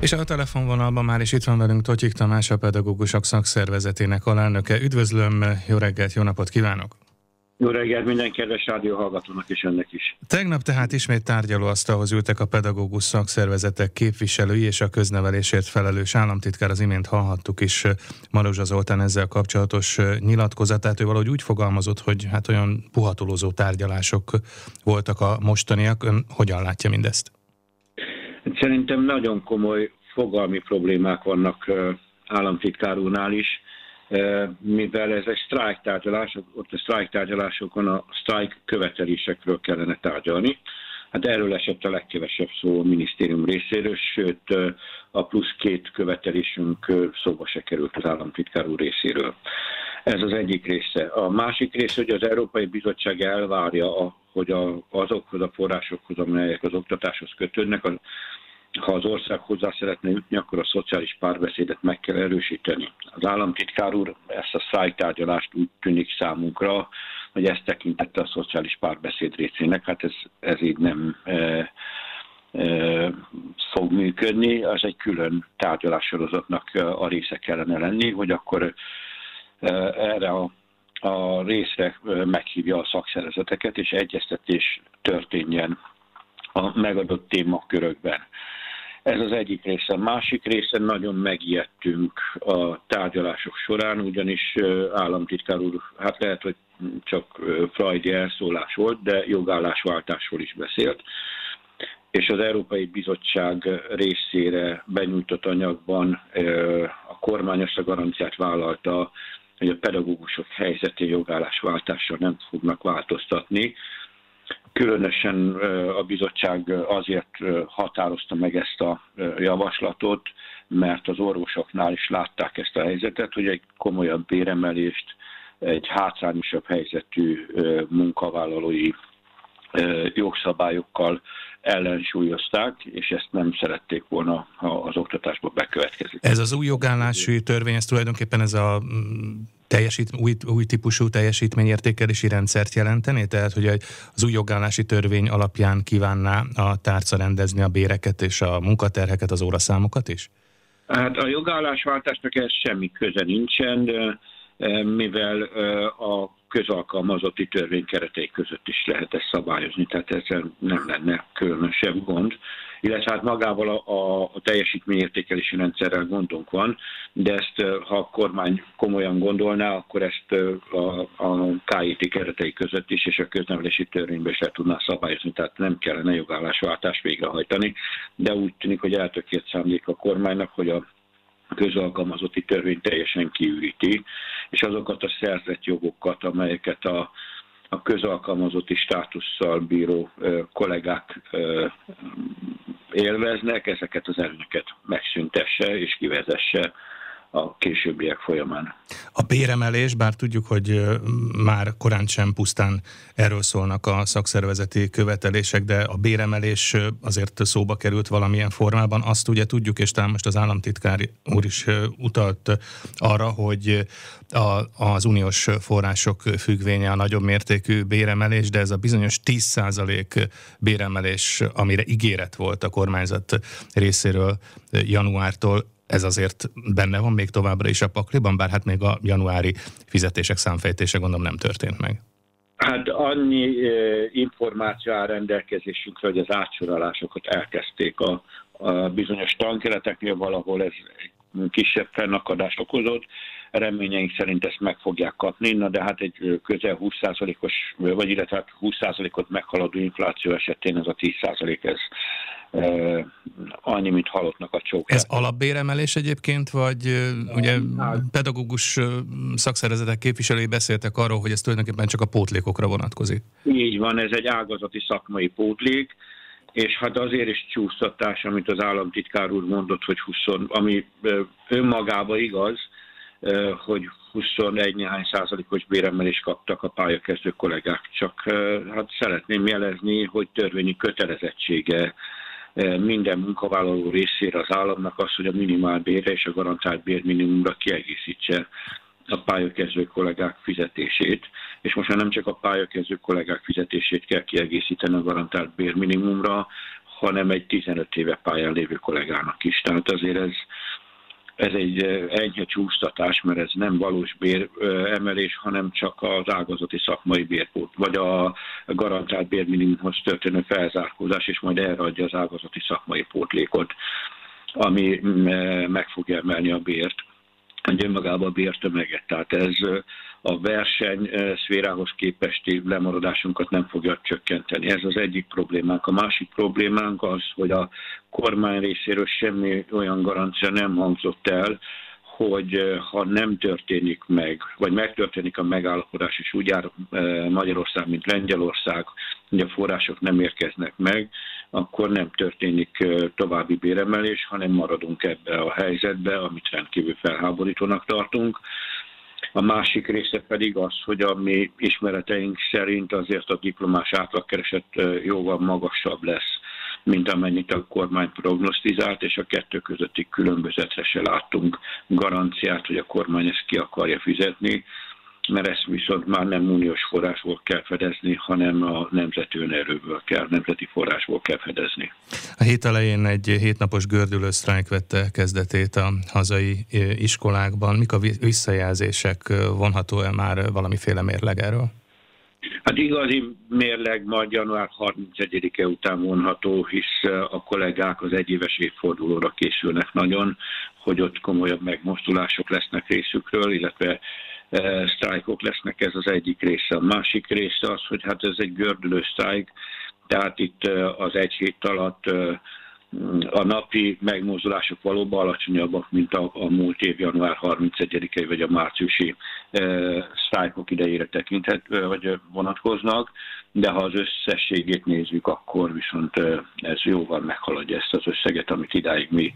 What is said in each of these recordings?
És a telefonvonalban már is itt van velünk Totyik Tamás, a Pedagógusok Szakszervezetének alelnöke. Üdvözlöm, jó reggelt, jó napot kívánok! Jó reggelt minden kedves rádióhallgatónak és önnek is. Tegnap tehát ismét tárgyalóasztalhoz ültek a pedagógus szakszervezetek képviselői és a köznevelésért felelős államtitkár, az imént hallhattuk is Marozsa Zoltán ezzel kapcsolatos nyilatkozatát. Ő valahogy úgy fogalmazott, hogy hát olyan puhatolózó tárgyalások voltak a mostaniak. Ön hogyan látja mindezt? Szerintem nagyon komoly fogalmi problémák vannak államtitkár úrnál is, mivel ez egy sztrájktárgyalás, ott a sztrájktárgyalásokon a sztrájk követelésekről kellene tárgyalni. Hát erről esett a legkevesebb szó a minisztérium részéről, sőt a plusz 2 követelésünk szóba se került az államtitkár úr részéről. Ez az egyik része. A másik része, hogy az Európai Bizottság elvárja, hogy azokhoz a forrásokhoz, amelyek az oktatáshoz kötődnek, ha az ország hozzá szeretne jutni, akkor a szociális párbeszédet meg kell erősíteni. Az államtitkár úr ezt a sztrájktárgyalást úgy tűnik számunkra, hogy ezt tekintette a szociális párbeszéd részének. Hát ez így nem fog működni. Az egy külön tárgyalássorozatnak a része kellene lenni, hogy akkor erre a részre meghívja a szakszervezeteket, és egyeztetés történjen a megadott témakörökben. Ez az egyik része. A másik része, nagyon megijedtünk a tárgyalások során, ugyanis államtitkár úr, hát lehet, hogy csak freudi elszólás volt, de jogállásváltásról is beszélt. És az Európai Bizottság részére benyújtott anyagban a kormány azt a garanciát vállalta, hogy a pedagógusok helyzetén jogállásváltással nem fognak változtatni. Különösen a bizottság azért határozta meg ezt a javaslatot, mert az orvosoknál is látták ezt a helyzetet, hogy egy komolyabb béremelést egy hátrányosabb helyzetű munkavállalói jogszabályokkal ellensúlyozták, és ezt nem szerették volna, ha az oktatásba bekövetkezik. Ez az új jogállási törvény, ez tulajdonképpen ez a új típusú teljesítményértékelési rendszert jelenteni? Tehát, hogy az új jogállási törvény alapján kívánná a tárca rendezni a béreket és a munkaterheket, az óraszámokat is? Hát a jogállásváltásnak ez semmi köze nincsen, mivel a közalkalmazotti törvény keretei között is lehet ezt szabályozni, tehát ezzel nem lenne különösebb gond. Illetve hát magával a teljesítményértékelési rendszerrel gondunk van, de ezt ha a kormány komolyan gondolná, akkor ezt a KIT keretei között is és a köznevelési törvényben is le tudná szabályozni, tehát nem kellene jogállásváltást végrehajtani, de úgy tűnik, hogy eltökélt szándék a kormánynak, hogy a közalkalmazotti törvény teljesen kiüríti, és azokat a szerzett jogokat, amelyeket a közalkalmazotti státusszal bíró kollégák élveznek, ezeket az előnyöket megszüntesse és kivezesse a későbbiek folyamán. A béremelés, bár tudjuk, hogy már korán sem pusztán erről szólnak a szakszervezeti követelések, de a béremelés azért szóba került valamilyen formában. Azt ugye tudjuk, és talán most az államtitkár úr is utalt arra, hogy az uniós források függvénye a nagyobb mértékű béremelés, de ez a bizonyos 10% béremelés, amire ígéret volt a kormányzat részéről januártól, ez azért benne van még továbbra is a pakliban, bár hát még a januári fizetések számfejtése gondolom nem történt meg. Hát annyi információ áll rendelkezésünkre, hogy az átsorolásokat elkezdték a bizonyos tankereteknél, valahol ez kisebb fennakadást okozott. Reményeink szerint ezt meg fogják kapni, de hát egy közel 20%-os, vagy illetve 20%-ot meghaladó infláció esetén ez a 10% ez annyi, mint halottnak a csókját. Ez alapbéremelés egyébként, vagy ugye pedagógus szakszervezetek képviselői beszéltek arról, hogy ez tulajdonképpen csak a pótlékokra vonatkozik? Így van, ez egy ágazati szakmai pótlék, és hát azért is csúsztatás, amit az államtitkár úr mondott, hogy ami önmagában igaz, hogy 21 néhány százalékos béremelést kaptak a pályakezdő kollégák. Csak hát szeretném jelezni, hogy törvényi kötelezettsége minden munkavállaló részére az államnak az, hogy a minimálbérre és a garantált bérminimumra kiegészítse a pályakezdő kollégák fizetését. És most már nem csak a pályakezdő kollégák fizetését kell kiegészíteni a garantált bérminimumra, hanem egy 15 éve pályán lévő kollégának is. Tehát azért ez egy enyhe csúsztatás, mert ez nem valós béremelés, hanem csak az ágazati szakmai bérpót, vagy a garantált bérminimumhoz történő felzárkózás, és majd erre adja az ágazati szakmai pótlékot, ami meg fogja emelni a bért, önmagában a bértömeget. Tehát ez a verseny szférához képesti lemaradásunkat nem fogja csökkenteni. Ez az egyik problémánk. A másik problémánk az, hogy a kormány részéről semmi olyan garancia nem hangzott el, hogy ha nem történik meg, vagy megtörténik a megállapodás, és úgy jár Magyarország, mint Lengyelország, hogy a források nem érkeznek meg, akkor nem történik további béremelés, hanem maradunk ebbe a helyzetbe, amit rendkívül felháborítónak tartunk. A másik része pedig az, hogy a mi ismereteink szerint azért a diplomás átlagkereset jóval magasabb lesz, mint amennyit a kormány prognosztizált, és a kettő közötti különbözetre se láttunk garanciát, hogy a kormány ezt ki akarja fizetni, mert ezt viszont már nem uniós forrásból kell fedezni, hanem a nemzeti önerőből kell, nemzeti forrásból kell fedezni. A hét elején egy 7 napos gördülő sztrájk vette kezdetét a hazai iskolákban. Mik a visszajelzések? Vonható-e már valamiféle mérleg erről? Hát igazi mérleg majd január 31-e után vonható, hisz a kollégák az egyéves évfordulóra készülnek nagyon, hogy ott komolyabb megmozdulások lesznek részükről, illetve sztrájkok lesznek, ez az egyik része. A másik része az, hogy hát ez egy gördülő sztrájk, tehát itt az egy hét alatt a napi megmozdulások valóban alacsonyabbak, mint a múlt év január 31-i vagy a márciusi sztrájkok idejére vagy vonatkoznak, de ha az összességét nézzük, akkor viszont ez jóval meghaladja ezt az összeget, amit idáig mi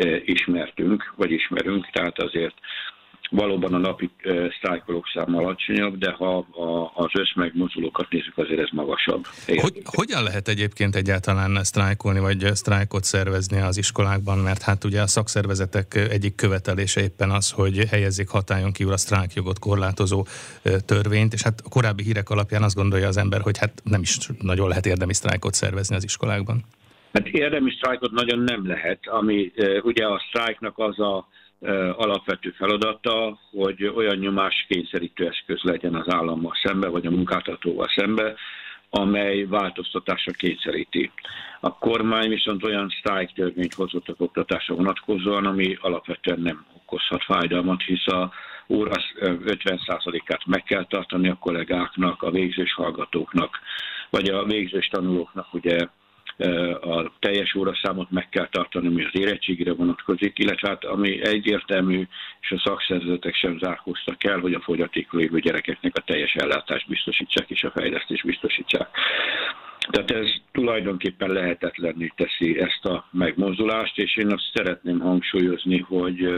ismerünk, tehát azért valóban a napi sztrájkolók száma alacsonyabb, de ha az összmegmozdulókat nézzük, azért ez magasabb. Hogyan lehet egyébként egyáltalán sztrájkolni, vagy sztrájkot szervezni az iskolákban? Mert hát ugye a szakszervezetek egyik követelése éppen az, hogy helyezzék hatályon kívül a sztrájkjogot korlátozó törvényt, és hát a korábbi hírek alapján azt gondolja az ember, hogy hát nem is nagyon lehet érdemi sztrájkot szervezni az iskolákban. Hát érdemi sztrájkot nagyon nem lehet, ami ugye a sztrájknak az a alapvető feladata, hogy olyan nyomáskényszerítő eszköz legyen az állammal szembe, vagy a munkáltatóval szembe, amely változtatásra kényszeríti. A kormány viszont olyan sztrájktörvényt hozott az oktatásra vonatkozóan, ami alapvetően nem okozhat fájdalmat, hisz a óra 50%-át meg kell tartani a kollégáknak, a végzős hallgatóknak, vagy a végzős tanulóknak, ugye a teljes óraszámot meg kell tartani, ami az érettségire vonatkozik, illetve hát ami egyértelmű, és a szakszervezetek sem zárkóztak el, hogy a fogyatékkal lévő gyerekeknek a teljes ellátást biztosítsák és a fejlesztést biztosítsák. Tehát ez tulajdonképpen lehetetlenné teszi ezt a megmozdulást, és én azt szeretném hangsúlyozni, hogy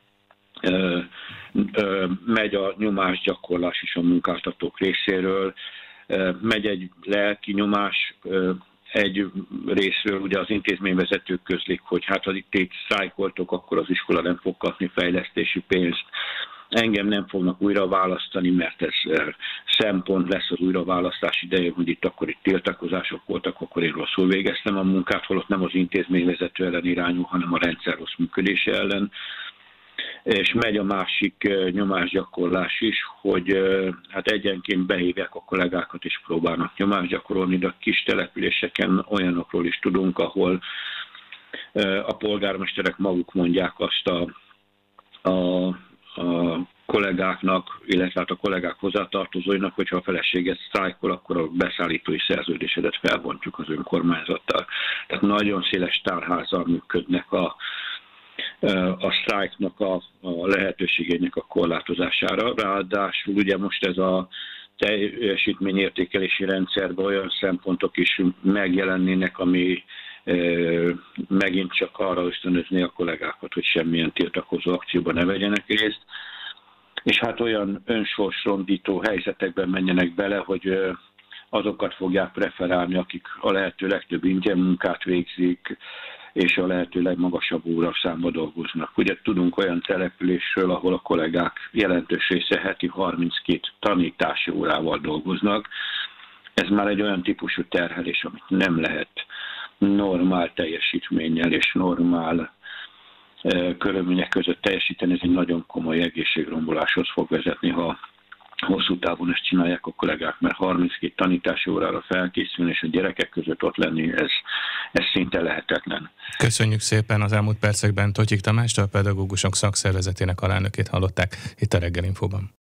megy a nyomásgyakorlás is a munkáltatók részéről, megy egy lelki nyomás, egy részről ugye az intézményvezetők közlik, hogy hát ha itt sztrájkoltok, akkor az iskola nem fog kapni fejlesztési pénzt. Engem nem fognak újra választani, mert ez szempont lesz az újraválasztás idején, hogy itt tiltakozások voltak, akkor én rosszul végeztem a munkát, holott nem az intézményvezető ellen irányul, hanem a rendszer rossz működése ellen. És megy a másik nyomásgyakorlás is, hogy hát egyenként behívják a kollégákat és próbálnak nyomást gyakorolni, de a kis településeken olyanokról is tudunk, ahol a polgármesterek maguk mondják azt a kollégáknak, illetve hát a kollégák hozzátartozóinak, hogyha a feleséget sztrájkol, akkor a beszállítói szerződésedet felbontjuk az önkormányzattal. Tehát nagyon széles tárházzal működnek a sztrájknak a lehetőségének a korlátozására. Ráadásul ugye most ez a teljesítményértékelési rendszerben olyan szempontok is megjelennének, ami megint csak arra ösztönözni a kollégákat, hogy semmilyen tiltakozó akcióban ne vegyenek részt. És hát olyan önsorsrondító helyzetekben menjenek bele, hogy azokat fogják preferálni, akik a lehető legtöbb ingyen munkát végzik, és a lehető legmagasabb óraszámba dolgoznak. Ugye tudunk olyan településről, ahol a kollégák jelentős része heti 32 tanítási órával dolgoznak. Ez már egy olyan típusú terhelés, amit nem lehet normál teljesítménnyel és normál körülmények között teljesíteni, ez egy nagyon komoly egészségromboláshoz fog vezetni, ha hosszú távon ezt csinálják a kollégák, mert 32 tanítási órára felkészülni és a gyerekek között ott lenni, ez szinte lehetetlen. Köszönjük szépen, az elmúlt percekben Totyik Tamást, a Pedagógusok Szakszervezetének alelnökét hallották itt a Reggel Infóban.